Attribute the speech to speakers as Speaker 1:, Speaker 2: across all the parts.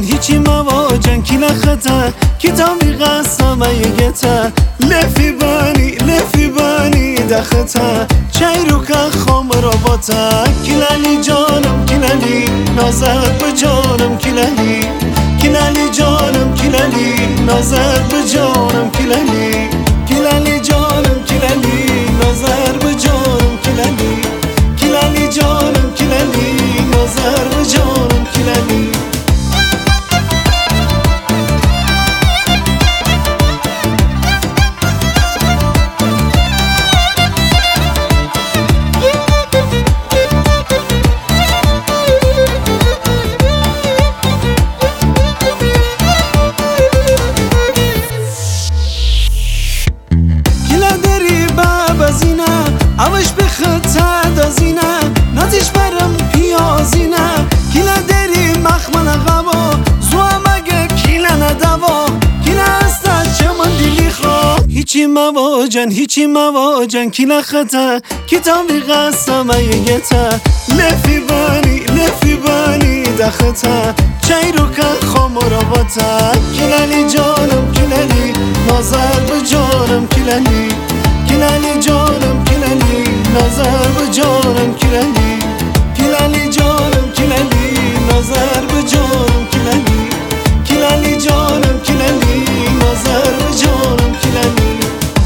Speaker 1: هیچی مواجن کی نخطا کتابی قسمه یگتا لفی بانی دختا چیرو که خام رابطا کلالی جانم کلالی نازر بجانم کلالی کلالی جانم کلالی نازر بجانم کلالی کلالی جانم کلالی نازر بجانم کلالی کلالی جانم کلالی نازر بجانم کلالی اوش به خطا دازینه نازیش برم پیازینه کلا دری مخمن غوا زوا مگه کلا ندوا کلا استا چمن دیلی خوا هیچی مواجن کلا خطا کتابی قسمه یگتا لفی بانی دختا چیرو که خام رابطا کلالی جانم کلالی نازر بجانم کلالی کلالی جانم کلالی نظر بجانم کلالی کلالی جانم کلالی نظر بجانم کلالی کلالی جانم کلالی نظر بجانم کلالی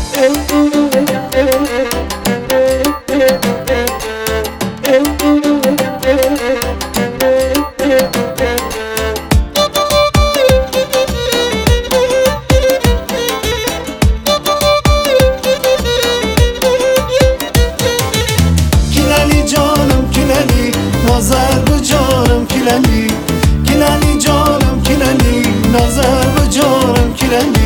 Speaker 1: نظر بجانم کلالی کلالی جانم کلالی نظر بجانم کلالی